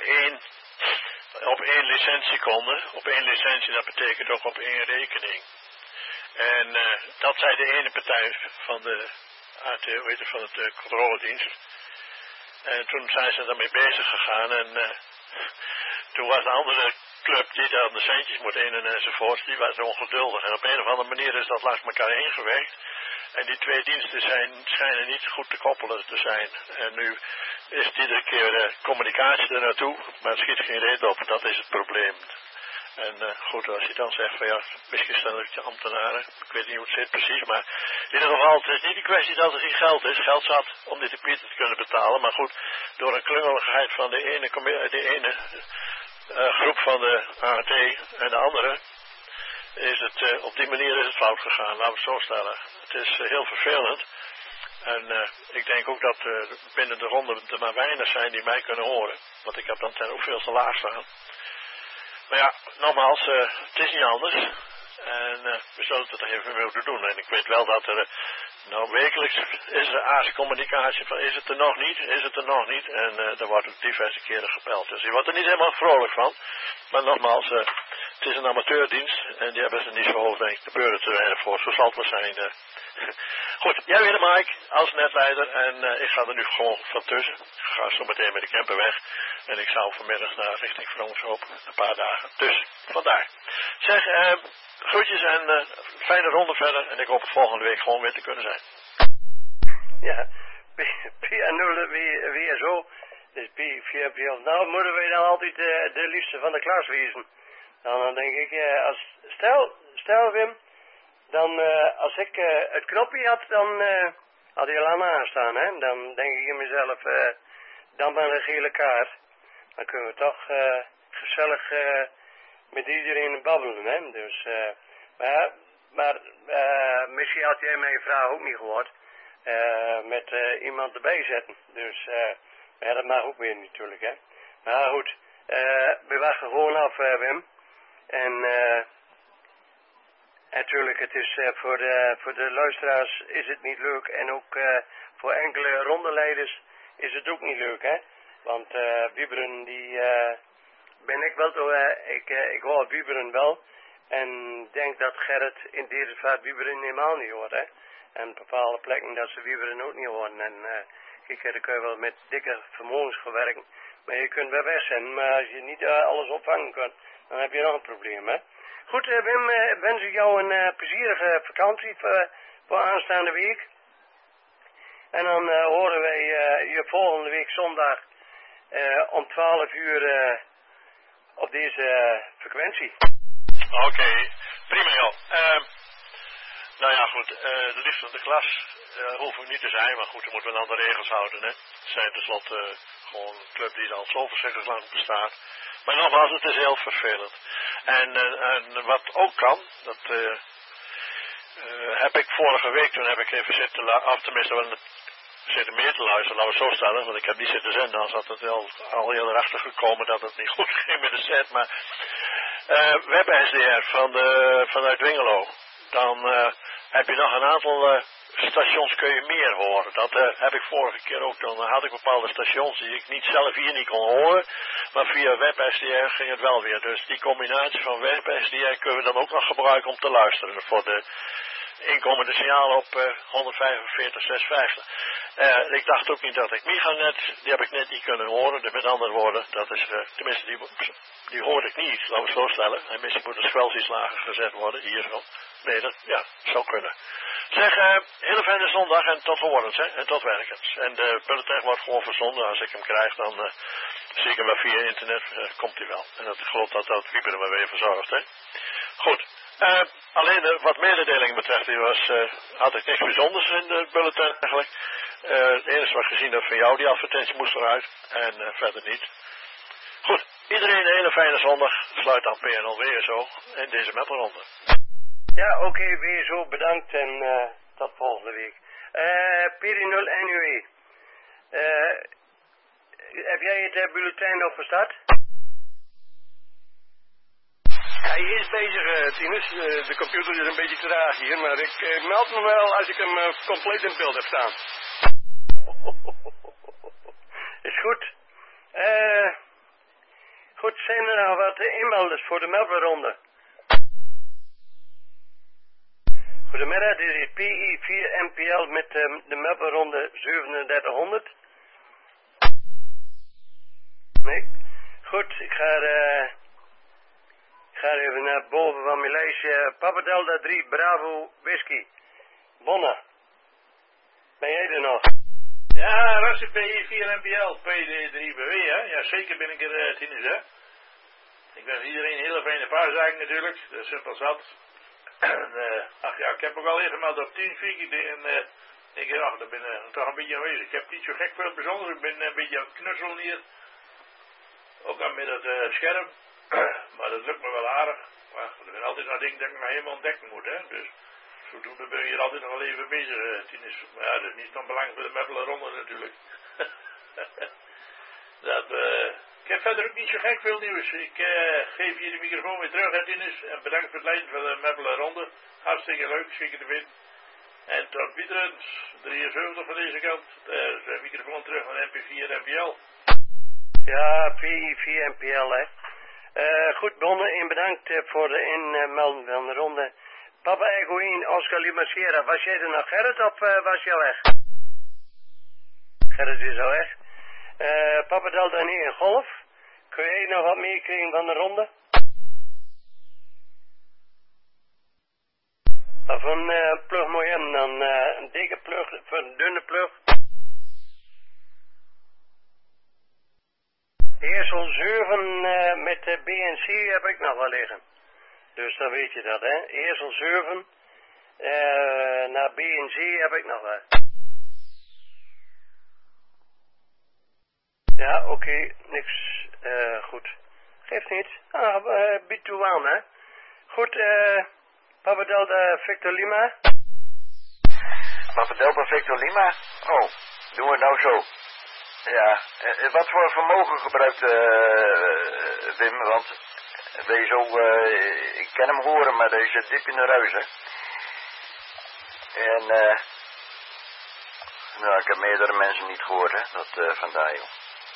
één licentie konden. Op één licentie, dat betekent ook op één rekening. En dat zei de ene partij van de van het controledienst. En toen zijn ze daarmee bezig gegaan en toen was de andere club die dan de centjes moet in enzovoort, die was ongeduldig. En op een of andere manier is dat langs elkaar heen gewerkt. En die twee diensten schijnen niet goed te koppelen te zijn. En nu is het iedere keer de communicatie er naartoe, maar er schiet geen reden op. Dat is het probleem. En goed, als je dan zegt van ja, misschien staan er ambtenaren, ik weet niet hoe het zit precies, maar in ieder geval, het is niet de kwestie dat er geen geld is. Geld zat om dit repeater te kunnen betalen, maar goed, door een klungeligheid van de ene groep van de ART en de andere, is het op die manier is het fout gegaan, laten we het zo stellen. Het is heel vervelend. En ik denk ook dat binnen de ronde er maar weinig zijn die mij kunnen horen, want ik heb dan ook veel te laag staan. Maar ja, nogmaals, het is niet anders. En we zullen het er even mee moeten doen. En ik weet wel dat er, wekelijks is er aascommunicatie van, is het er nog niet, is het er nog niet. En er wordt ook diverse keren gebeld. Dus je wordt er niet helemaal vrolijk van. Maar nogmaals, het is een amateurdienst. En die hebben ze niet zo hoog, denk ik, de beuren te weinig voor. Zo zal het wel zijn. Goed, jij weer de Mike als netleider. En ik ga er nu gewoon van tussen. Ik ga zo meteen met de camper weg. En ik zou vanmiddag naar richting Vroomshoop een paar dagen. Dus, vandaar. Zeg, groetjes en fijne ronde verder. En ik hoop volgende week gewoon weer te kunnen zijn. Ja, P0 WSO. Dus P4. Nou moeten wij dan altijd de liefste van de klas wezen. Dan denk ik, stel Wim, dan als ik het knopje had, dan had hij al aan aanstaan. Hè? Dan denk ik in mezelf, dan maar een gele kaart. Dan kunnen we toch gezellig met iedereen babbelen. Hè? Dus, maar misschien had jij mijn vraag ook niet gehoord. Met iemand erbij zetten. Dus dat mag ook weer natuurlijk. Hè? Maar goed, we wachten gewoon af, Wim. En natuurlijk, het is voor de luisteraars is het niet leuk. En ook voor enkele rondeleiders is het ook niet leuk, hè. Want wieberen, die ben ik wel door. Ik hoor wieberen wel. En denk dat Gerrit in deze vaart wieberen helemaal niet hoort, hè. En bepaalde plekken dat ze wieberen ook niet horen. En kijk, dan kun je wel met dikke vermogens gaan werken. Maar je kunt wel weg zijn. Maar als je niet alles opvangen kunt, dan heb je nog een probleem, hè. Goed, Wim, wens ik jou een plezierige vakantie voor aanstaande week. En dan horen wij je volgende week zondag om 12 uur op deze frequentie. Oké, prima joh. Nou ja, goed, de liefde van de klas hoeven we niet te zijn, maar goed, we moeten wel aan de regels houden, hè. Het zijn tenslotte gewoon een club die al zo verschrikkelijk lang bestaat. Maar nogmaals, het is heel vervelend. En wat ook kan, dat heb ik vorige week, toen heb ik even zitten meer te luisteren, laten we het zo stellen, want ik heb niet zitten zenden, dan zat het al heel erachter gekomen dat het niet goed ging met de set, maar WebSDR vanuit Dwingelo, dan heb je nog een aantal stations kun je meer horen. Dat heb ik vorige keer ook. Dan had ik bepaalde stations die ik niet zelf hier niet kon horen. Maar via WebSDR ging het wel weer. Dus die combinatie van WebSDR kunnen we dan ook nog gebruiken om te luisteren. Voor de inkomende signaal op 145.650. Ik dacht ook niet dat ik Miganet, die heb ik net niet kunnen horen. Dus met andere woorden, dat is, tenminste die hoorde ik niet, laten we het zo stellen. En misschien moet de swells iets lager gezet worden, hier zo. Nee, dat zou kunnen. Zeg, hele fijne zondag en tot horens, hè, en tot werkens. En de bulletin wordt gewoon verzonden. Als ik hem krijg, dan zie ik hem wel via internet, komt hij wel. En dat geloof dat wieberen me weer verzorgt, hè. Goed. Alleen wat mededelingen betreft, had ik niks bijzonders in de bulletin eigenlijk. Het enige wat gezien heb van jou, die advertentie moest eruit. En verder niet. Goed, iedereen een hele fijne zondag. Sluit dan PNL weer zo in deze metalronde. Ja, oké, weer zo bedankt en tot volgende week. PD0 NUE. Heb jij het bulletin nog verstaat? Ja, hij is bezig, Tinus. De computer is een beetje traag hier, maar ik meld me wel als ik hem compleet in beeld heb staan. Is goed. Goed, zijn er nog wat inmelders voor de meldronde? Goedemiddag, dit is PI4MPL met de meldronde 3700. Nee, goed, ik ga even naar boven van mijn lijstje. Papa Delta 3 Bravo Whisky. Bonne. Ben jij er nog? Ja, dat is PI4MPL, PD3BW, hè. Ja, zeker ben ik er, Tinus, hè. Ik ben iedereen een hele fijne paarzaken natuurlijk, dat is simpel zat. Ach ja, ik heb ook al ingemeld op 10 vier en ik dacht, ach, daar ben ik toch een beetje aanwezig. Ik heb niet zo gek veel bijzonders, ik ben een beetje aan het knutselen hier. Ook aan met het scherm, maar dat lukt me wel aardig. Maar er zijn altijd nog dingen dat ik nog helemaal ontdekken moet, hè. Dus zodoende ben je hier altijd nog wel even bezig, Tinus. Maar ja, dat is niet van belang voor de meppelen ronde natuurlijk. Ik heb verder ook niet zo gek veel nieuws. Ik geef je de microfoon weer terug, Tinus. En bedankt voor het leiden van de meppelen ronde. Hartstikke leuk, zeker te vinden. En tot wiederens, 73 van deze kant. De microfoon terug van MP4MPL. Ja, PI4MPL, hè. Goed, Bonne, en bedankt voor de inmelding van de ronde. Papa Echo 1, Oscar Lima Sierra. Was jij er nog, Gerrit, of was je al weg? Gerrit is al weg. Papa Delta 9 Golf. Kun jij nog wat meekrijgen van de ronde? Of een plug mooi hebben, dan een dikke plug, of een dunne plug. Eersel 7 met de BNC heb ik nog wel liggen. Dus dan weet je dat, hè. Eersel 7 naar BNC heb ik nog wel. Ja, oké, niks, goed. Geeft niet. Bied toe aan, hè. Goed, Papa Delta Victor Lima. Papa Delta Victor Lima? Oh, doen we het nou zo. Ja, wat voor vermogen gebruikt Wim, want ik kan hem horen, maar deze diep in de ruis, hè. En, nou, ik heb meerdere mensen niet gehoord, hè, dat vandaar, joh.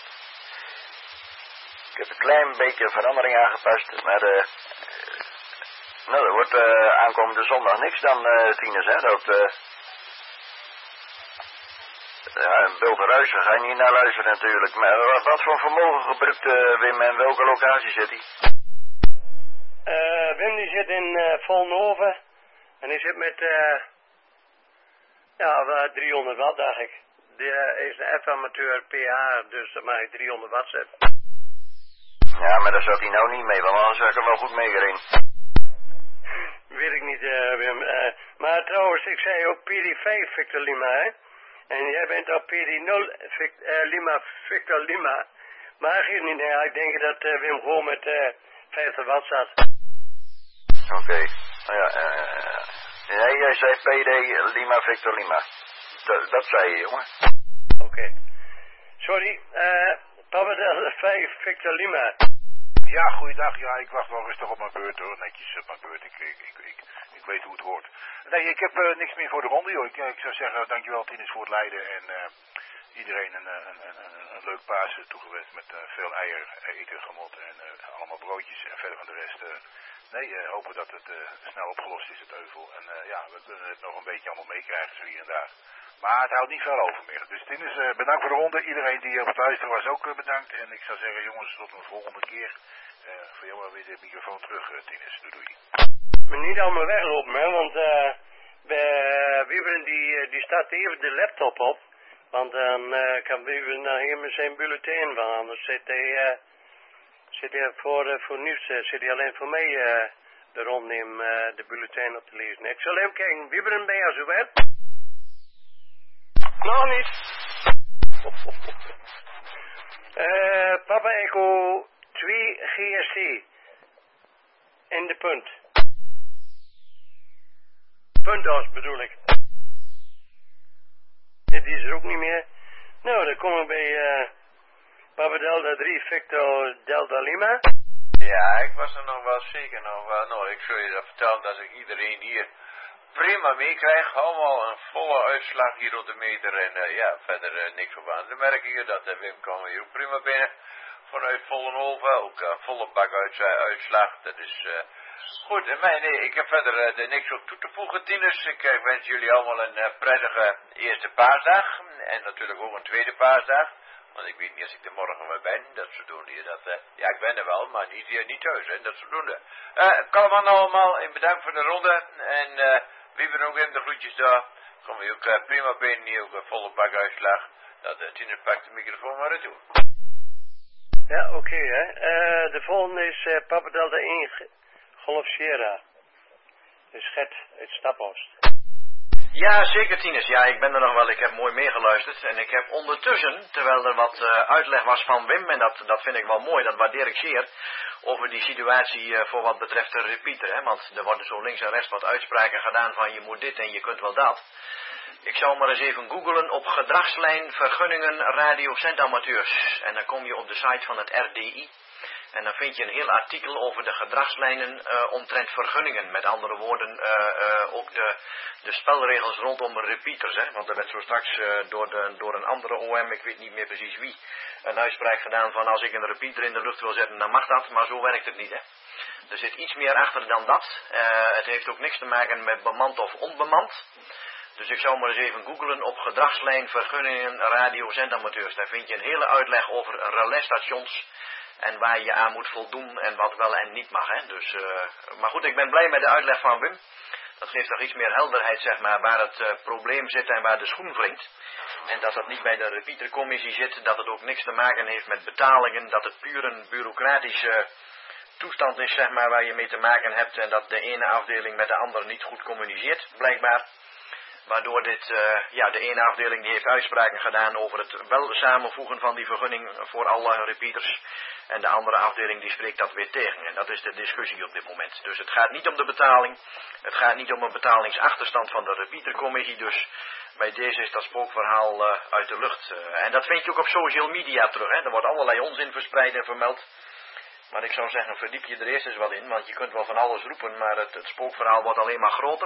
Ik heb een klein beetje verandering aangepast, maar nou, dat wordt aankomende zondag niks dan, Tinus, hè, dat Ja, Wilde Ruijsen ga je niet naar luisteren natuurlijk. Maar wat voor vermogen gebruikt Wim en welke locatie zit hij? Wim die zit in Vollenhoven. En die zit met 300 watt, dacht ik. Die is een F-amateur PH, dus dat mag ik 300 watt zetten. Ja, maar daar zat hij nou niet mee, want anders had ik hem wel goed meegereden. Weet ik niet, Wim. Maar trouwens, ik zei ook PD5 Victor Lima, hè. En jij bent op PD0 Lima Victor Lima. Maar geef niet, nee, ik denk dat Wim gewoon met 50 watt zat. Oké. Nee, jij zei PD Lima Victor Lima. Dat zei je, jongen. Oké. Sorry, Papa de 5 Victor Lima. Ja, goeiedag. Ja, ik wacht wel rustig op mijn beurt hoor. Netjes op mijn beurt. Ik weet hoe het hoort. Nee, ik heb niks meer voor de ronde joh. Ik zou zeggen, dankjewel Tinus voor het leiden en iedereen een leuk Pasen toegewenst met veel eier, eten, genot en allemaal broodjes en verder van de rest. Hopen dat het snel opgelost is, het euvel. En we kunnen het nog een beetje allemaal meekrijgen zo hier en daar. Maar het houdt niet veel over meer. Dus Tinus, bedankt voor de ronde. Iedereen die op het luisteren was ook bedankt. En ik zou zeggen, jongens, tot een volgende keer. Voor jou maar weer de microfoon terug, Tinus. Doei. Maar niet allemaal weglopen, hè, want Wieberen die staat even de laptop op. Want dan kan Wieberen naar hem zijn bulletin van, anders zit hij voor nieuws, zit hij alleen voor mij de ronde in de bulletin op te lezen. Ik zal even kijken, Wieberen ben je zover? Nog niet. Papa Echo 2 GST. In de punt. Puntos bedoel ik. Die is er ook niet meer. Nou, dan komen we bij Papa Delta 3 Victor Delta Lima. Ja, ik was er nog wel zeker nog wel. Nou, ik zou je dat vertellen dat ik iedereen hier prima meekrijg. Allemaal een volle uitslag hier op de meter en verder niks op aan te merken. Dat Wim kan hier ook prima binnen. Vanuit Vollenhoven, ook volle bak uitslag. Dat is goed. En ik heb verder niks op toe te voegen, Tinus. Ik wens jullie allemaal een prettige eerste paasdag. En natuurlijk ook een tweede paasdag. Want ik weet niet als ik er morgen weer ben. Dat zodoende hier dat... ik ben er wel, maar niet thuis. Hè, dat zodoende. Kan allemaal en bedankt voor de ronde. En wie ben ook in de groetjes daar. Kom je ook prima binnen. Hier ook een volle bak uitslag. Dat Tinus pakt de microfoon maar naartoe. Ja, oké, hè. De volgende is Papa Delta 1 Golf Sierra. De schet uit Staphorst. Ja, zeker Tinus. Ja, ik ben er nog wel. Ik heb mooi meegeluisterd. En ik heb ondertussen, terwijl er wat uitleg was van Wim, en dat vind ik wel mooi, dat waardeer ik zeer, over die situatie voor wat betreft de repeater. Hè? Want er worden zo links en rechts wat uitspraken gedaan van je moet dit en je kunt wel dat. Ik zou maar eens even googlen op gedragslijn vergunningen radiozendamateurs. En dan kom je op de site van het RDI. En dan vind je een heel artikel over de gedragslijnen omtrent vergunningen. Met andere woorden, ook de spelregels rondom repeaters. Hè? Want er werd zo straks door een andere OM, ik weet niet meer precies wie, een uitspraak gedaan van als ik een repeater in de lucht wil zetten, dan mag dat. Maar zo werkt het niet. Hè? Er zit iets meer achter dan dat. Het heeft ook niks te maken met bemand of onbemand. Dus ik zou maar eens even googlen op gedragslijn vergunningen radiozendamateurs. Daar vind je een hele uitleg over relaisstations en waar je aan moet voldoen en wat wel en niet mag. Hè? Dus, maar goed, ik ben blij met de uitleg van Wim. Dat geeft toch iets meer helderheid, zeg maar, waar het probleem zit en waar de schoen wringt. En dat het niet bij de repeatercommissie zit, dat het ook niks te maken heeft met betalingen, dat het puur een bureaucratische toestand is, zeg maar, waar je mee te maken hebt en dat de ene afdeling met de andere niet goed communiceert, blijkbaar. Waardoor de ene afdeling die heeft uitspraken gedaan over het wel samenvoegen van die vergunning voor alle repeaters. En de andere afdeling die spreekt dat weer tegen. En dat is de discussie op dit moment. Dus het gaat niet om de betaling. Het gaat niet om een betalingsachterstand van de repeatercommissie. Dus bij deze is dat spookverhaal uit de lucht. En dat vind je ook op social media terug. Hè. Er wordt allerlei onzin verspreid en vermeld. Maar ik zou zeggen, verdiep je er eerst eens wat in. Want je kunt wel van alles roepen, maar het spookverhaal wordt alleen maar groter.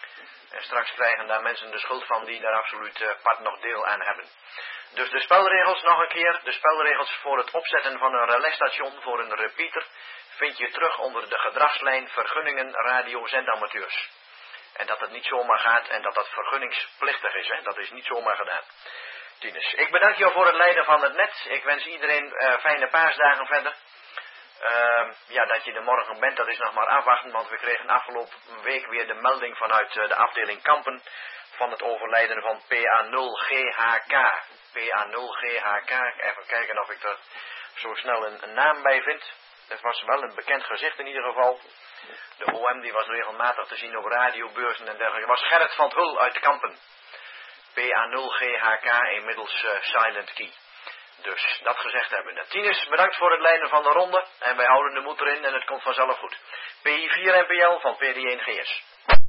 En straks krijgen daar mensen de schuld van die daar absoluut part nog deel aan hebben. Dus de spelregels nog een keer. De spelregels voor het opzetten van een relaisstation voor een repeater vind je terug onder de gedragslijn vergunningen radiozendamateurs. En dat het niet zomaar gaat en dat dat vergunningsplichtig is. Hè? Dat is niet zomaar gedaan. Tinus, ik bedank jou voor het leiden van het net. Ik wens iedereen fijne paasdagen verder. Ja, dat je er morgen bent, dat is nog maar afwachten, want we kregen afgelopen week weer de melding vanuit de afdeling Kampen van het overlijden van PA0GHK. PA0GHK, even kijken of ik er zo snel een naam bij vind. Het was wel een bekend gezicht in ieder geval. De OM die was regelmatig te zien op radiobeurzen en dergelijke. Het was Gerrit van 't Hul uit Kampen. PA0GHK, inmiddels Silent Key. Dus dat gezegd hebben. Tinus, bedankt voor het leiden van de ronde. En wij houden de moed erin en het komt vanzelf goed. PI4 NPL van PD1GS.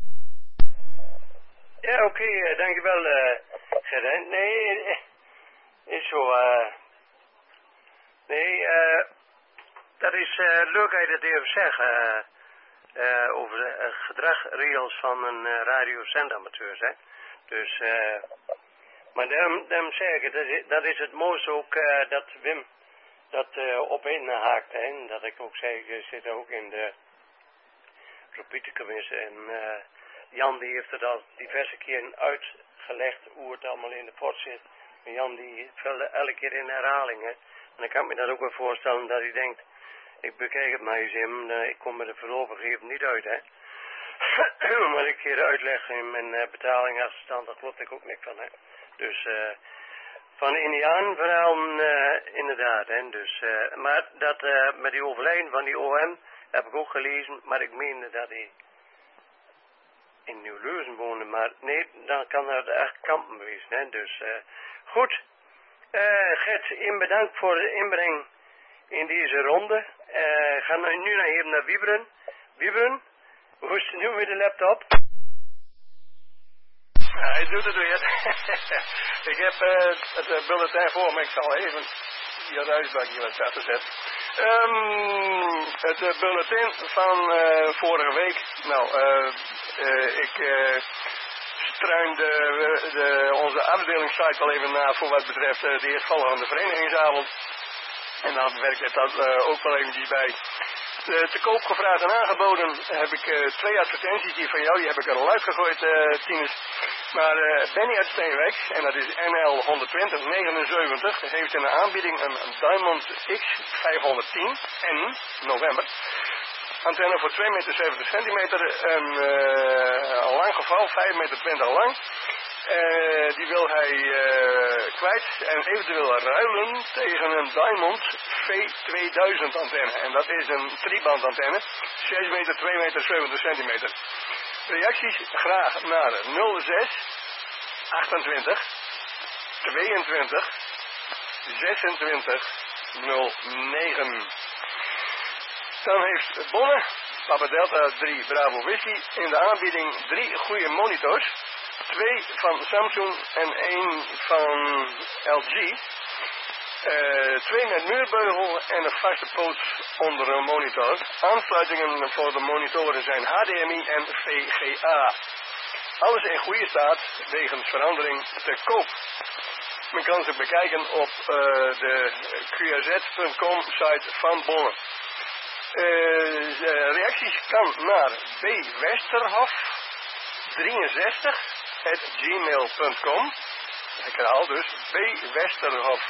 Ja, oké, dankjewel, Gerrit. Nee, is zo, dat is leuk dat je dat even zegt, over de gedragsregels van een radiozendamateur, hè. Dus, maar daarom zeg ik, dat is het mooiste ook, dat Wim dat op inhaakt, hè. En dat ik ook zeg, ik zit ook in de repeatercommissie en Jan die heeft het al diverse keren uitgelegd hoe het allemaal in de pot zit. En Jan die vulde elke keer in herhaling, hè. En dan kan ik me dat ook wel voorstellen dat hij denkt, ik bekijk het maar eens in, ik kom me er voorlopig even niet uit, hè. Maar ik keer uitleg in mijn betalingachterstand, daar klopt ik ook niks van, hè. Dus van Indiaan verhalen inderdaad, hè. Dus, maar dat met die overlijden van die OM heb ik ook gelezen, maar ik meende dat hij in Nieuw-Leuzen woonde, maar nee, dan kan dat echt Kampen geweest, hè. Dus goed, Gert, bedankt voor de inbreng in deze ronde. Ga nu nog even naar Wieberen. Wieberen, hoe is het nu met de laptop? Ja, hij doet het weer. Ik heb het bulletin voor me, ik zal even dat uitbakje wat achter zetten. Het bulletin van vorige week. Nou, ik struinde onze afdelingssite al even na voor wat betreft de eerstvolgende verenigingsavond. En dan werkt het dat ook wel eventjes bij. Te koop gevraagd en aangeboden heb ik 2 advertenties die van jou, die heb ik er al uitgegooid, Tinus. Maar Benny uit Steenwijk, en dat is NL 12079, heeft in de aanbieding een Diamond X510 N november. Antenne voor 2,70 meter, een lang geval, 5,20 meter lang. Die wil hij kwijt en eventueel ruilen tegen een Diamond V2000 antenne. En dat is een 3-band antenne, 6 meter, 2 meter, 70 centimeter. Reacties graag naar 06 28 22 26 09. Dan heeft Bonne, Papa Delta 3 Bravo Whisky, in de aanbieding 3 goede monitors. 2 van Samsung en 1 van LG. 2 met muurbeugel en een vaste poot onder een monitor. Aansluitingen voor de monitoren zijn HDMI en VGA. Alles in goede staat, wegens verandering te koop. Men kan ze bekijken op de qrz.com site van Bonne. Reacties kan naar bwesterhof 63@gmail.com. Ik herhaal dus bwesterhof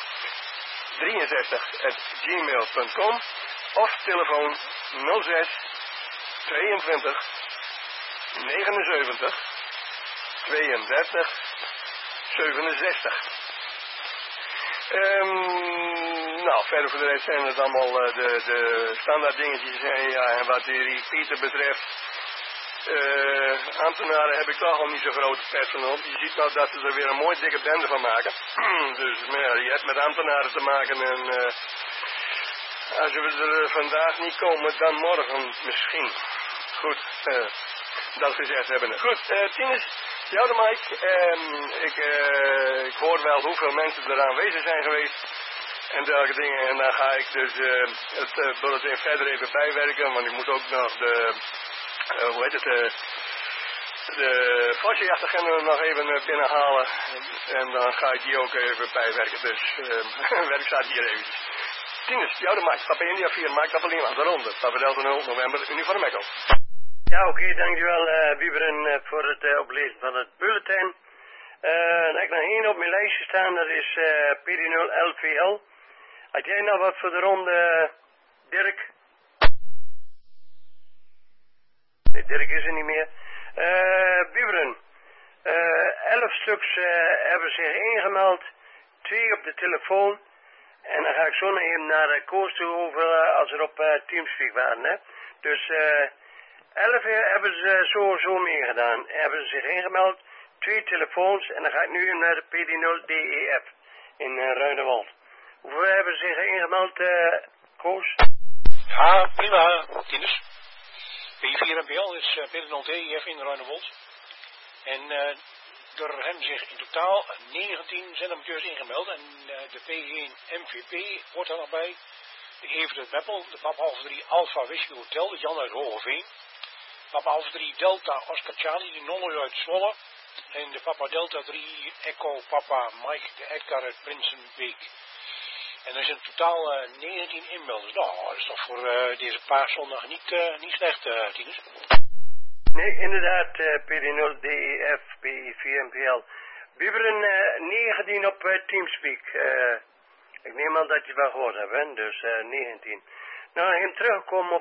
63@gmail.com of telefoon 06 22 79 32 67. Nou, verder voor de rest zijn het allemaal de standaard dingetjes en wat die repeater betreft. Ambtenaren heb ik toch al niet zo grote personeel. Je ziet nou dat ze er weer een mooi dikke bende van maken. Dus maar ja, je hebt met ambtenaren te maken en als we er vandaag niet komen, dan morgen misschien. Goed, dat gezegd hebben. Goed, Tinus, jou de mic. Ik hoor wel hoeveel mensen er aanwezig zijn geweest. En dergelijke dingen. En dan ga ik dus het bulletin verder even bijwerken. Want ik moet ook nog de Vosjejachtagenda nog even binnenhalen. En dan ga ik die ook even bijwerken. Dus werk staat hier even. Tinus, jou de mic. Papa India 4, Mike Papa Lima, de ronde. Papa Delta 0, november, Uniform Echo. Ja, oké, dankjewel Wieberen voor het oplezen van het bulletin. Dan heb ik nog één op mijn lijstje staan, dat is PD0LVL. Had jij nou wat voor de ronde, Dirk? Nee, Dirk is er niet meer. Biberen. 11 stuks hebben zich ingemeld. 2 op de telefoon. En dan ga ik zo nog even naar Koos toe over als er op Teamspeak waren. Hè. Dus 11 hebben ze zo meegedaan. Hebben ze zich ingemeld. 2 telefoons. En dan ga ik nu naar de PD0DEF in Ruiderwold. Hoeveel hebben ze zich ingemeld, Koos? Ja, prima, Tinus. P4NPL is PD0DEF in Ruiderwold. En er hebben zich in totaal 19 zendamateurs ingemeld. En de P1 MVP hoort er nog bij. De Evert Meppel, de Papa Alpha 3 Alpha Whiskey Hotel, de Jan uit Hogeveen. Papa Alpha 3 Delta Oscar Charlie, de Nolly uit Zwolle. En de Papa Delta 3 Echo Papa Mike, de Edgar uit Prinsenbeek. En er zijn in totaal 19 inmelders. Nou, dat is toch voor deze paaszondag niet slecht, Tinus. Nee, inderdaad, PD0DEF, P4NPL. Biberen 19 op Teamspeak. Ik neem aan dat je wel gehoord hebt, hè? Dus 19. Nou, even terugkomen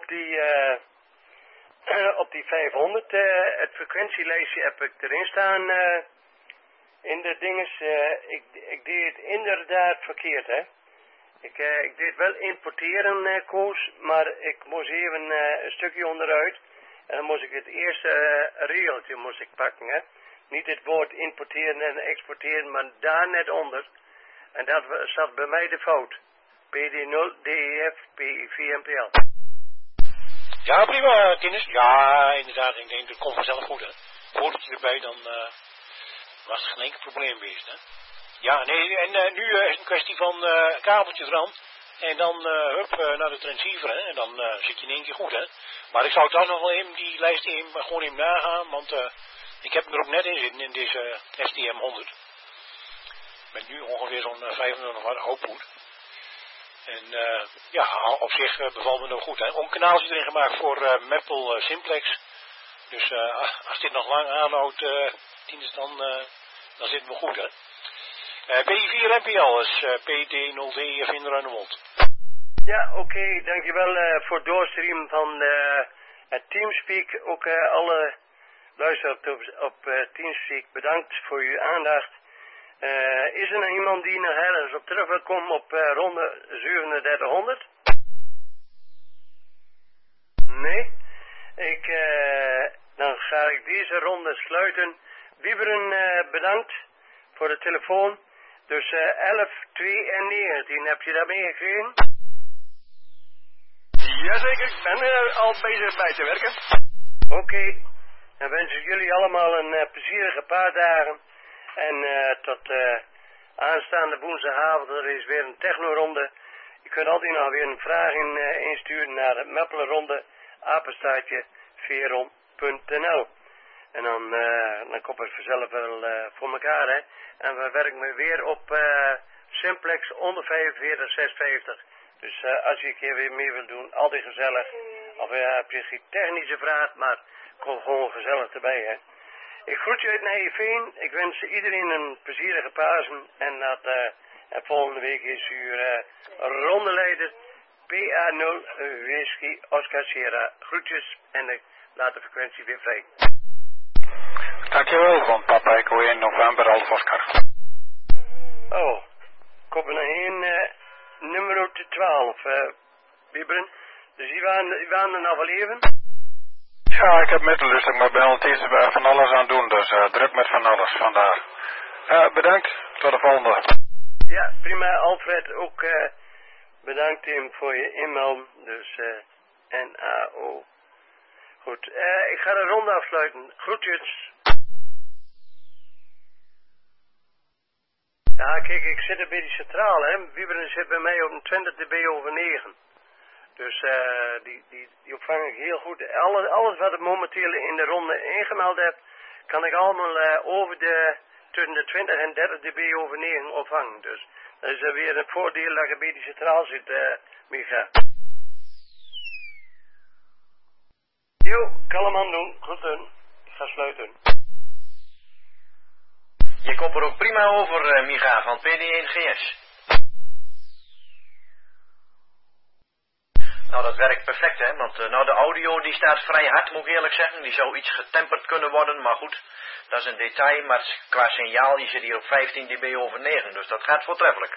op die 500. Het frequentielijstje heb ik erin staan in de dinges. Ik deed het inderdaad verkeerd, hè. Ik deed wel importeren, Koos, maar ik moest even een stukje onderuit. En dan moest ik het eerste regeltje pakken, hè. Niet het woord importeren en exporteren, maar daar net onder. En dat zat bij mij de fout. PD0DEF P4NPL. Ja, prima, Tinus. Ja, inderdaad. Ik denk dat komt vanzelf goed, hè. Voordat erbij, dan was het geen enkel probleem geweest, hè. Ja, nee, en nu is het een kwestie van kabeltjes eraan. En dan naar de transceiver, hè. En dan zit je in één keer goed, hè. Maar ik zou toch nog wel even die lijst gewoon even nagaan, want ik heb hem er ook net in zitten in deze STM100. Met nu ongeveer zo'n 25 watt output. En ja, op zich bevalt me nog goed, hè. Ook een kanaaltje erin gemaakt voor Maple Simplex. Dus als dit nog lang aanhoudt, dan zitten we goed, hè. P4NPL is PD0DEF in Ruinerwold. Ja, oké, dankjewel voor het doorstreamen van het Teamspeak. Ook alle luisteraars op Teamspeak, bedankt voor uw aandacht. Is er nog iemand die nog ergens op terug wil komen op ronde 3700? Nee? Dan ga ik deze ronde sluiten. Biberen, bedankt voor de telefoon. Dus 11, 2 en 19, heb je dat meegekregen? Jazeker, ik ben al bezig bij te werken. Oké, dan wens ik jullie allemaal een plezierige paar dagen. En tot aanstaande woensdagavond, er is weer een technoronde. Je kunt altijd nog weer een vraag insturen naar het Meppelenronde, apenstaartje, veron.nl. En dan komt het vanzelf wel voor elkaar, hè. En we werken weer op Simplex onder 45, 650. Dus als je een keer weer mee wilt doen, altijd gezellig. Of heb je geen technische vraag, maar kom gewoon gezellig erbij, hè. Ik groet je uit Nijveen. Ik wens iedereen een plezierige Pasen. En volgende week is uw rondeleider PA0 Whisky Oscar Sierra. Groetjes en ik laat de frequentie weer vrij. Dankjewel, van Papa Echo 1 november Alpha Oscar. Oh, kom er nog één nummer 12, Biberen. Dus die waren er nog wel even. Ja, ik heb middellustig, maar ben altijd van alles aan het doen, dus druk met van alles vandaag. Bedankt, tot de volgende. Ja, prima, Alfred, ook bedankt hem voor je e-mail, dus NAO. Goed, ik ga de ronde afsluiten. Groetjes. Ja, kijk, ik zit bij die centrale, hè. Biberen zit bij mij op een 20 dB over 9. Dus die opvang ik heel goed. Alles wat ik momenteel in de ronde ingemeld heb, kan ik allemaal tussen de 20 en 30 dB over 9 opvangen. Dus dat is weer een voordeel dat je bij die centraal zit, Micha. Jo, kan hem aan doen. Goed doen. Ik ga sluiten. Je komt er ook prima over, Micha, van PD1GS. Nou, dat werkt perfect, hè, want nou, de audio die staat vrij hard, moet ik eerlijk zeggen. Die zou iets getemperd kunnen worden, maar goed, dat is een detail. Maar qua signaal, je zit hier op 15 dB over 9, dus dat gaat voortreffelijk.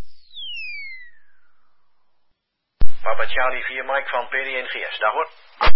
Papa Charlie 4 Mike van PD1GS, dag hoor.